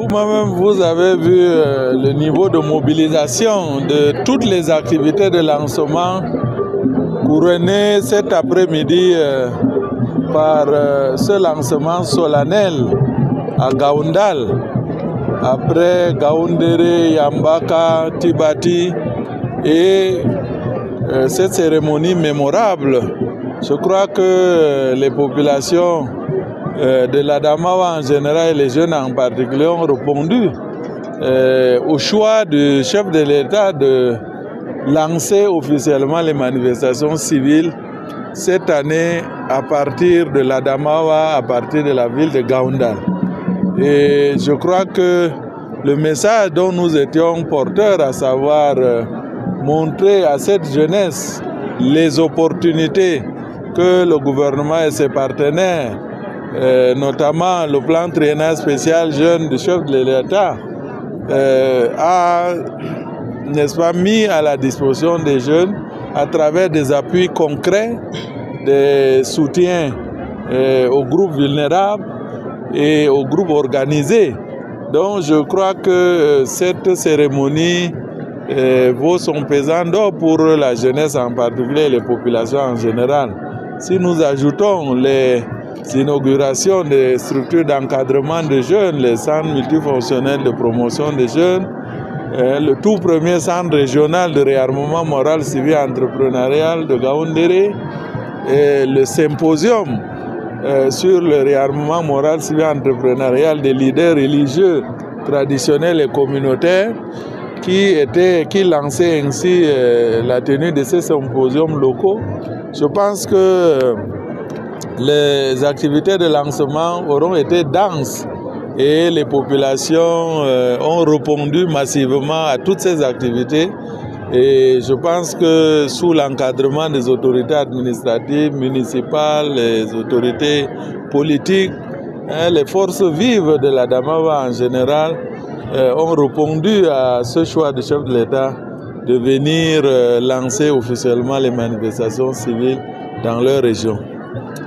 Vous-même, vous avez vu le niveau de mobilisation de toutes les activités de lancement couronné cet après-midi par ce lancement solennel à Gaoundal. Après Gaoundéré, Yambaka, Tibati et cette cérémonie mémorable, je crois que les populations de l'Adamawa en général et les jeunes en particulier ont répondu au choix du chef de l'État de lancer officiellement les manifestations civiles cette année à partir de l'Adamawa, à partir de la ville de Gaoundal. Et je crois que le message dont nous étions porteurs, à savoir montrer à cette jeunesse les opportunités que le gouvernement et ses partenaires, notamment le plan triennal spécial jeune du chef de l'État, a, n'est-ce pas, mis à la disposition des jeunes à travers des appuis concrets, des soutiens aux groupes vulnérables et aux groupes organisés. Donc je crois que cette cérémonie vaut son pesant d'or pour la jeunesse en particulier et les populations en général. Si nous ajoutons les inaugurations des structures d'encadrement des jeunes, les centres multifonctionnels de promotion des jeunes, le tout premier centre régional de réarmement moral civil entrepreneurial de Gaoundéré, et le symposium sur le réarmement moral civil entrepreneurial des leaders religieux, traditionnels et communautaires, qui lançait ainsi la tenue de ces symposiums locaux. Je pense que les activités de lancement auront été denses et les populations ont répondu massivement à toutes ces activités. Et je pense que sous l'encadrement des autorités administratives, municipales, les autorités politiques, les forces vives de l'Adamawa en général ont répondu à ce choix du chef de l'État de venir lancer officiellement les manifestations civiles dans leur région.